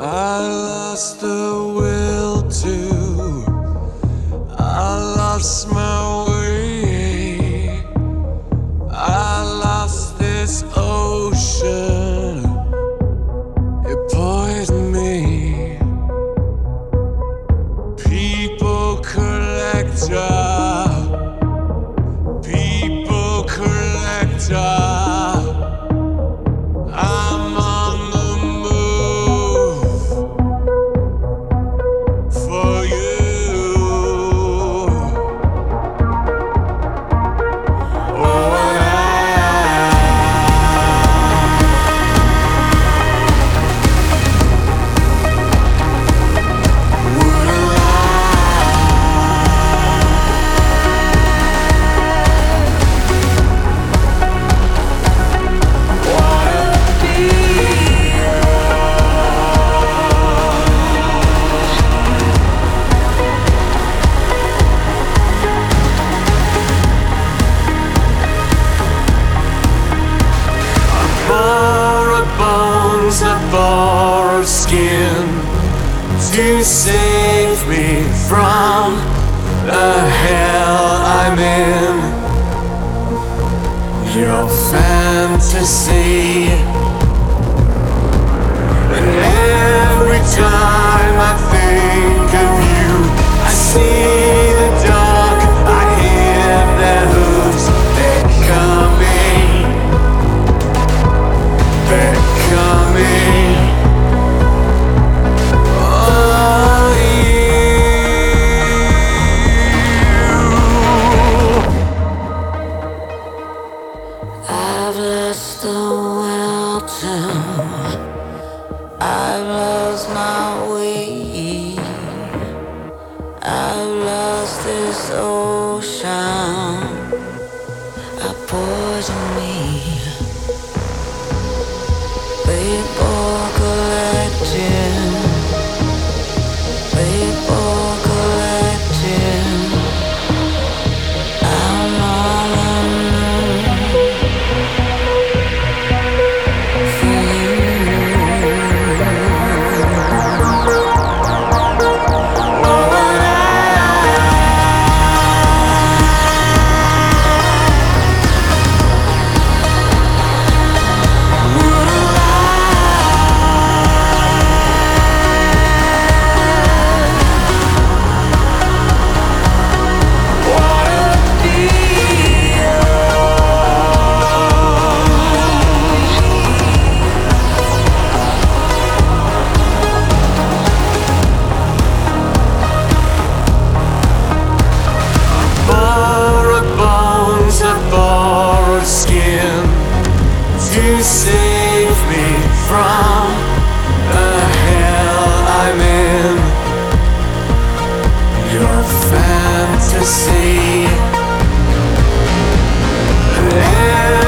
I lost the will to, I lost my way, I lost this ocean, it poisoned me. People collector, people collector. I'm on the move for you. Oh, a borrowed skin to save me from the hell I'm in. Your fantasy, and every time I think of you, I see the dark, I hear their hooves, they're coming, they're coming. Oh, you. I've lost the will to, I've lost my way, I've lost this ocean, I poison me. People collecting, people collecting. I'm on the move for you. Oh, and to save me from the hell I'm in. Your fantasy.